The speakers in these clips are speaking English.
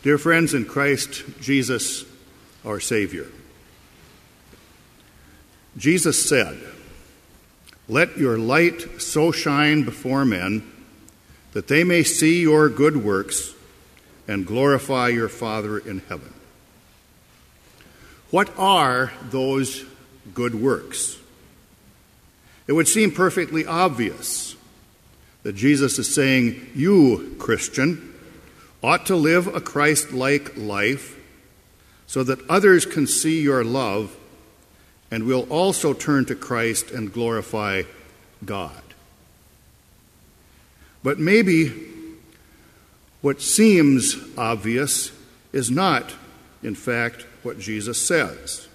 Dear friends in Christ Jesus, our Savior, Jesus said, "Let your light so shine before men that they may see your good works and glorify your Father in heaven." What are those good works? It would seem perfectly obvious that Jesus is saying, you, Christian, ought to live a Christ-like life so that others can see your love and will also turn to Christ and glorify God. But maybe what seems obvious is not, in fact, what Jesus says.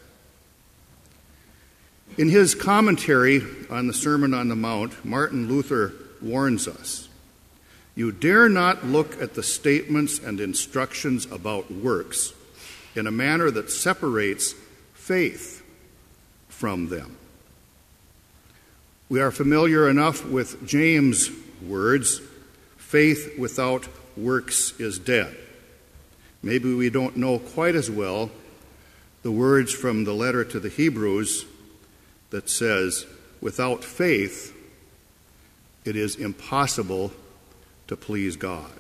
In his commentary on the Sermon on the Mount, Martin Luther warns us, "You dare not look at the statements and instructions about works in a manner that separates faith from them." We are familiar enough with James' words, "Faith without works is dead." Maybe we don't know quite as well the words from the letter to the Hebrews that says, "Without faith, it is impossible to please God."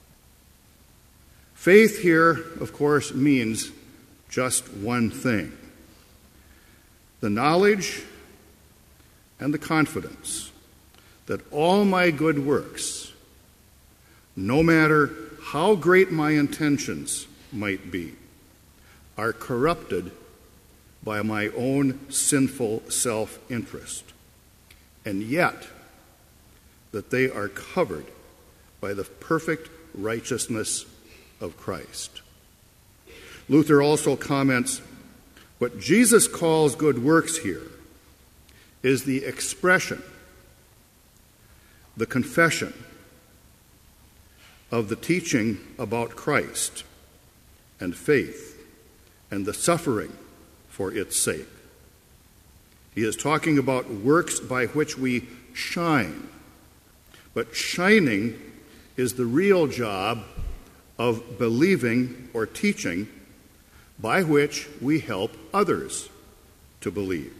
Faith here, of course, means just one thing: the knowledge and the confidence that all my good works, no matter how great my intentions might be, are corrupted by my own sinful self-interest, and yet that they are covered by the perfect righteousness of Christ. Luther also comments, what Jesus calls good works here is the expression, the confession of the teaching about Christ and faith and the suffering for its sake. He is talking about works by which we shine. But shining is the real job of believing or teaching by which we help others to believe.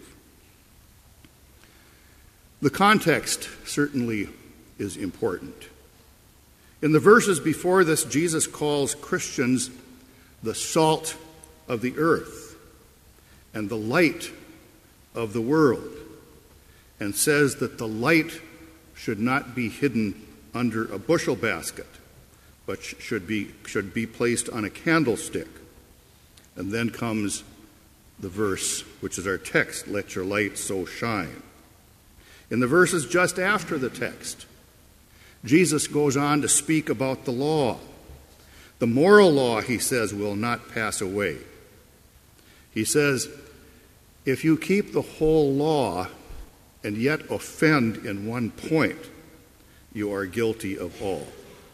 The context certainly is important. In the verses before this, Jesus calls Christians the salt of the earth and the light of the world, and says that the light should not be hidden under a bushel basket, but should be placed on a candlestick. And then comes the verse, which is our text, "Let your light so shine." In the verses just after the text, Jesus goes on to speak about the law. The moral law, he says, will not pass away. He says, if you keep the whole law and yet offend in one point, you are guilty of all.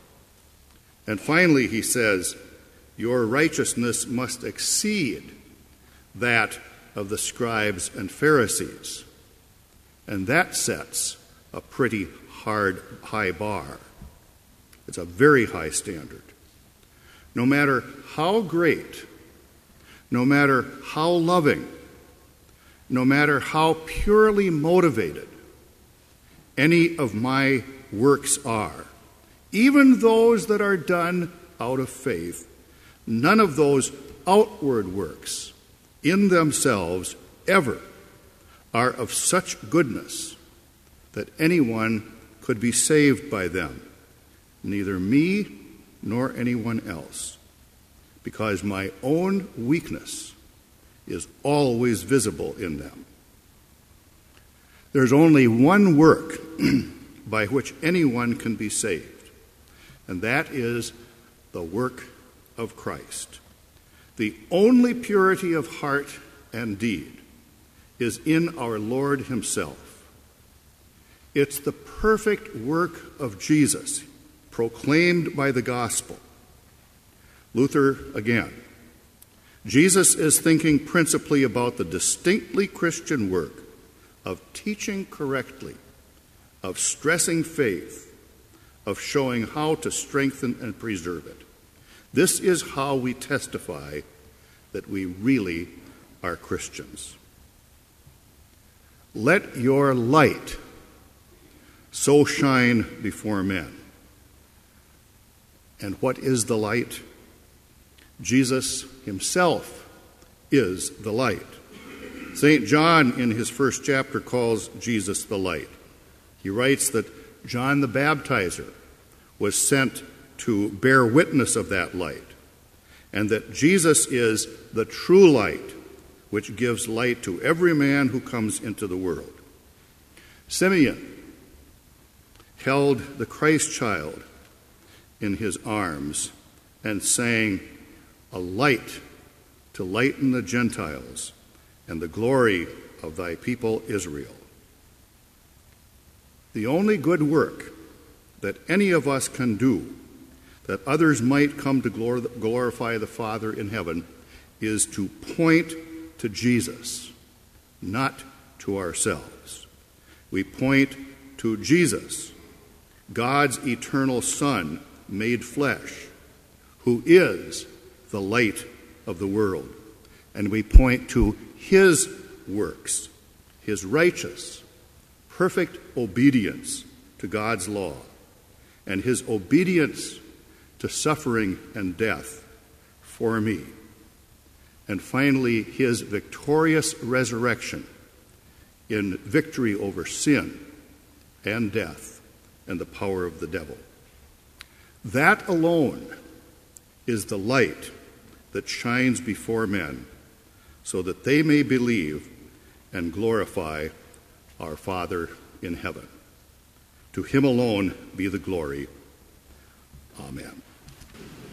And finally, he says, your righteousness must exceed that of the scribes and Pharisees. And that sets a pretty high bar. It's a very high standard. No matter how great, no matter how loving, no matter how purely motivated any of my works are, even those that are done out of faith, none of those outward works in themselves ever are of such goodness that anyone could be saved by them, neither me nor anyone else, because my own weakness is always visible in them. There's only one work by which anyone can be saved, and that is the work of Christ. The only purity of heart and deed is in our Lord himself. It's the perfect work of Jesus, proclaimed by the gospel. Luther again. Jesus is thinking principally about the distinctly Christian work of teaching correctly, of stressing faith, of showing how to strengthen and preserve it. This is how we testify that we really are Christians. Let your light so shine before men. And what is the light? Jesus himself is the light. St. John, in his first chapter, calls Jesus the light. He writes that John the Baptizer was sent to bear witness of that light, and that Jesus is the true light, which gives light to every man who comes into the world. Simeon held the Christ child in his arms and sang, "A light to lighten the Gentiles and the glory of thy people Israel." The only good work that any of us can do, that others might come to glorify the Father in heaven, is to point to Jesus, not to ourselves. We point to Jesus, God's eternal Son made flesh, who is the light of the world. And we point to his works, his righteous, perfect obedience to God's law, and his obedience to suffering and death for me. And finally, his victorious resurrection in victory over sin and death and the power of the devil. That alone is the light that shines before men, so that they may believe and glorify our Father in heaven. To him alone be the glory. Amen.